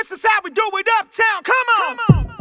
This is how we do it uptown. Come on.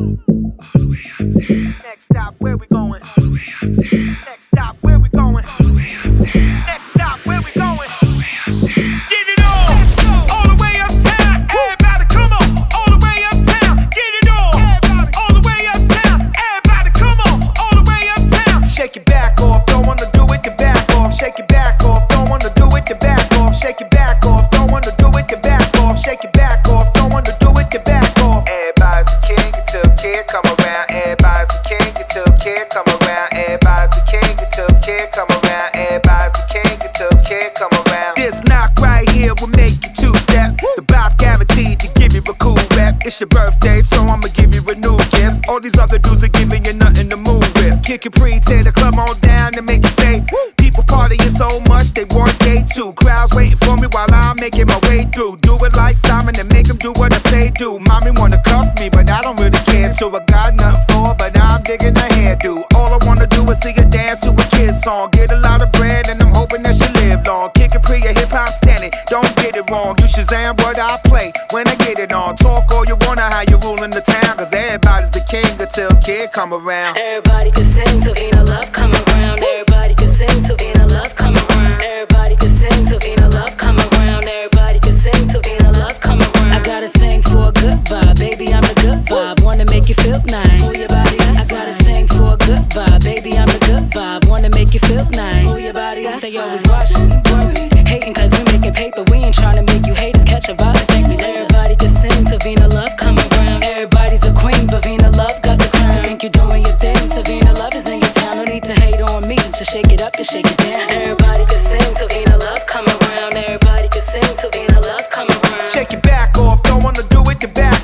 All the way uptown. Next stop, where we going? All the way uptown. Next stop, where we going? All the way uptown. Next stop, where we going? All the way uptown. Get it on. All the way uptown. Everybody, come on. All the way uptown. Get it on. All the way uptown. Everybody, come on. All the way uptown. Shake your back off. Don't wanna do it, the back off. Shake your back off. Don't wanna do it, the back off. Shake your back off. Don't wanna do it, the back off. Shake your back off. Don't wanna do it, the back off. Everybody's a king until kid come around. Everybody's a king until kid come around. Everybody's a king until kid come around. Everybody's a king until kid come around. This knock right here will make you two-step. The bop guaranteed to give you a cool rep. It's your birthday, so I'ma give you a new gift. All these other dudes are giving you nothing to move with. Kick your pre, tear the club on down and make it safe. People partying so much they want day two. Crowds waiting for me while I'm making my way through. Do it like Simon and make him do what I say do. Mommy wanna cuff me, but I don't really care. So I got nothing for, but I'm digging a hairdo. All I wanna do is see her dance to a kid's song. Get a lot of bread and I'm hoping that she live long. Kick a pre, a hip-hop standing, don't get it wrong. You Shazam what I play when I get it on. Talk all you wanna, how you ruling the town. Cause everybody's the king until kid come around. Everybody can sing till Vina Love come around. Everybody can sing till Vina Love come around. Everybody can sing till Vina Love come around. Everybody can sing till Vina Love come around. I got a thing for a good vibe, baby, I'm the good vibe. Wanna make you feel nice. Move your body, I got a thing for a good vibe, baby, I'm the good vibe. Wanna make you feel nice. Move your body, they always watching, worried, hating cause we making paper. We ain't trying to make you haters catch a vibe and think we love. Everybody can sing till Vina Love come around. Everybody's a queen, but Vina Love got the crown. You think you're doing your thing till Vina Love is in your town. No need to hate on me, just shake it up and shake it down. Everybody can sing till Vina Love come around. Everybody can sing till Vina Love come around. Shake your back off, don't wanna do it, the back